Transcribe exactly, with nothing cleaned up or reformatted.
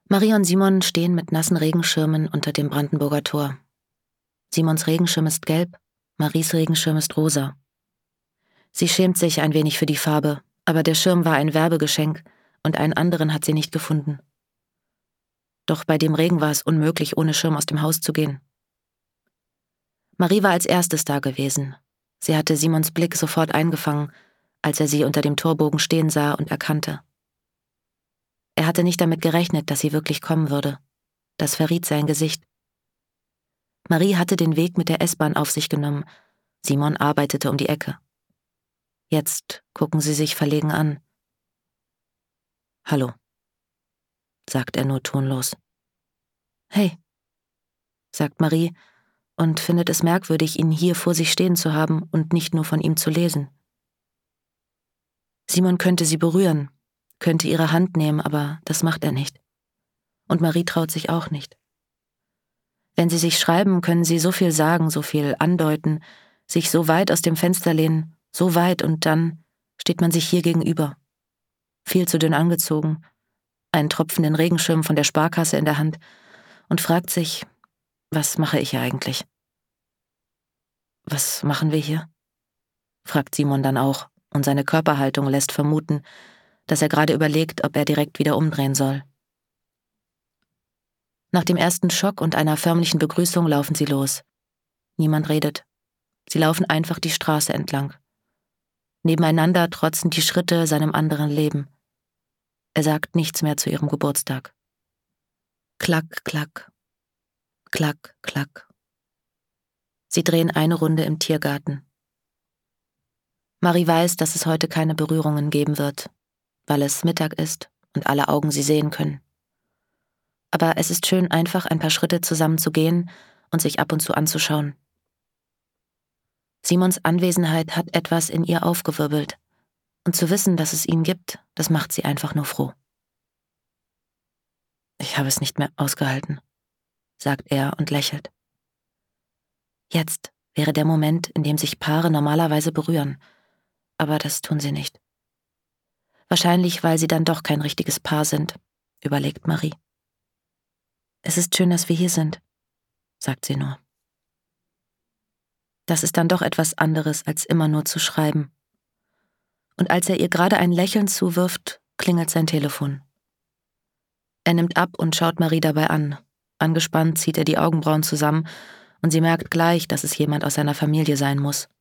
Marie und Simon stehen mit nassen Regenschirmen unter dem Brandenburger Tor. Simons Regenschirm ist gelb, Maries Regenschirm ist rosa. Sie schämt sich ein wenig für die Farbe, aber der Schirm war ein Werbegeschenk und einen anderen hat sie nicht gefunden. Doch bei dem Regen war es unmöglich, ohne Schirm aus dem Haus zu gehen. Marie war als erstes da gewesen. Sie hatte Simons Blick sofort eingefangen, als er sie unter dem Torbogen stehen sah und erkannte. Er hatte nicht damit gerechnet, dass sie wirklich kommen würde. Das verriet sein Gesicht. Marie hatte den Weg mit der S-Bahn auf sich genommen. Simon arbeitete um die Ecke. Jetzt gucken sie sich verlegen an. »Hallo«, sagt er nur tonlos. »Hey«, sagt Marie und findet es merkwürdig, ihn hier vor sich stehen zu haben und nicht nur von ihm zu lesen. Simon könnte sie berühren, könnte ihre Hand nehmen, aber das macht er nicht. Und Marie traut sich auch nicht. Wenn sie sich schreiben, können sie so viel sagen, so viel andeuten, sich so weit aus dem Fenster lehnen, so weit, und dann steht man sich hier gegenüber. Viel zu dünn angezogen, einen tropfenden Regenschirm von der Sparkasse in der Hand und fragt sich, was mache ich hier eigentlich? Was machen wir hier? Fragt Simon dann auch, und seine Körperhaltung lässt vermuten, dass er gerade überlegt, ob er direkt wieder umdrehen soll. Nach dem ersten Schock und einer förmlichen Begrüßung laufen sie los. Niemand redet. Sie laufen einfach die Straße entlang. Nebeneinander trotzen die Schritte seinem anderen Leben. Er sagt nichts mehr zu ihrem Geburtstag. Klack, klack. Klack, klack. Sie drehen eine Runde im Tiergarten. Marie weiß, dass es heute keine Berührungen geben wird, weil es Mittag ist und alle Augen sie sehen können. Aber es ist schön, einfach ein paar Schritte zusammen zu gehen und sich ab und zu anzuschauen. Simons Anwesenheit hat etwas in ihr aufgewirbelt. Und zu wissen, dass es ihn gibt, das macht sie einfach nur froh. Ich habe es nicht mehr ausgehalten, sagt er und lächelt. Jetzt wäre der Moment, in dem sich Paare normalerweise berühren, aber das tun sie nicht. Wahrscheinlich, weil sie dann doch kein richtiges Paar sind, überlegt Marie. Es ist schön, dass wir hier sind, sagt sie nur. Das ist dann doch etwas anderes, als immer nur zu schreiben. Und als er ihr gerade ein Lächeln zuwirft, klingelt sein Telefon. Er nimmt ab und schaut Marie dabei an. Angespannt zieht er die Augenbrauen zusammen und sie merkt gleich, dass es jemand aus seiner Familie sein muss.